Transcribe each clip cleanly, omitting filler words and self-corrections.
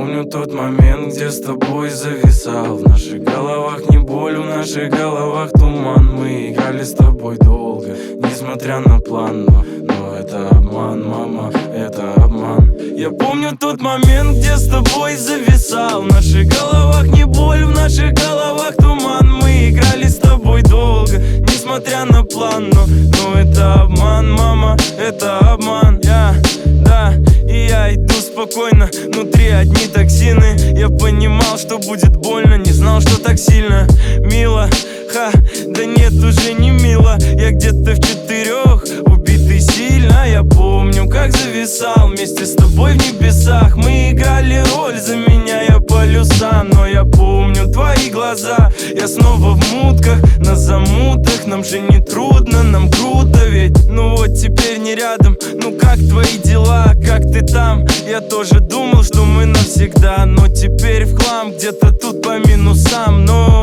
помню тот момент, где с тобой зависал. В наших головах не боль, в наших головах туман. Мы играли с тобой долго, несмотря на план. Но это обман, мама, это обман. Я помню тот момент, где с тобой зависал. В наших головах не боль, в наших головах туман. Мы играли с тобой долго, несмотря на план. Но это обман, мама, это обман. И я иду спокойно, внутри одни токсины. Я понимал, что будет больно, не знал, что так сильно мило. Да нет, уже не мило. Я где-то в 4, убитый сильно. Я помню, как зависал вместе с тобой в небесах. Мы играли роль, заменяя полюса. Но я помню твои глаза. Я снова в мутках, на замутах. Нам же не трудно, нам круто ведь. Ну вот теперь не рядом. Ну как твои дела, как ты там? Я тоже думал, что мы навсегда. Но теперь в хлам, где-то тут по минусам. Но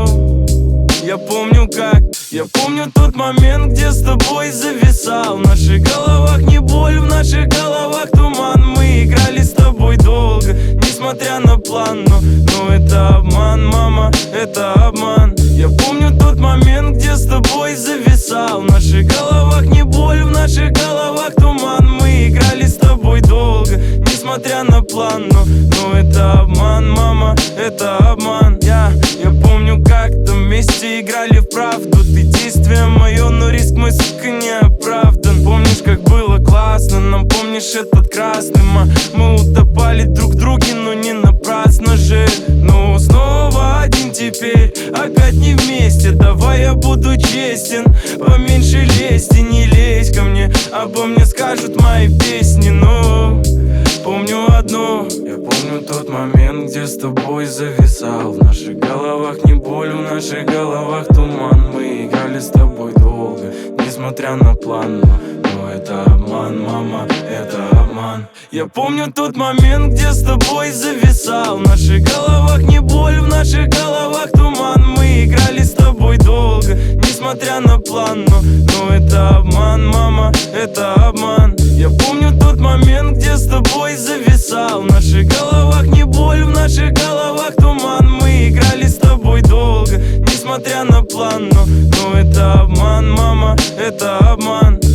я помню как. Я помню тот момент, где с тобой зависал. В наших головах не боль, в наших головах туман. Мы играли с тобой долго, несмотря на план. Но это обман, мама, это обман. Я помню тот момент, где с тобой зависал. В наших головах не боль, в наших головах туман. Мы играли с тобой долго, несмотря на план. Но это обман, мама, это обман. Я помню, как-то вместе играли в правду. Ты действие мое, но риск мой, сука, не оправдан. Помнишь, как было классно, нам помнишь этот красный мы утопали друг в друге, но не напрасно же. Ну снова один теперь, опять не вместе. Давай я буду честен, поменьше лезть и не лезь ко мне. Обо мне скажут мои песни, но помню одно. Я помню тот момент, где с тобой зависал. В наших головах не боль, в наших головах туман. Мы играли с тобой долго, несмотря на план. Но это обман, мама, это обман. Я помню тот момент, где с тобой зависал. В наших головах не боль, в наших головах туман. Мы играли с тобой долго, несмотря на план. Но это обман, мама, это обман. Я помню тот момент, где с тобой зависал. В наших головах не боль, в наших головах туман. Мы играли с тобой долго, несмотря на план. Но это обман, мама, это обман.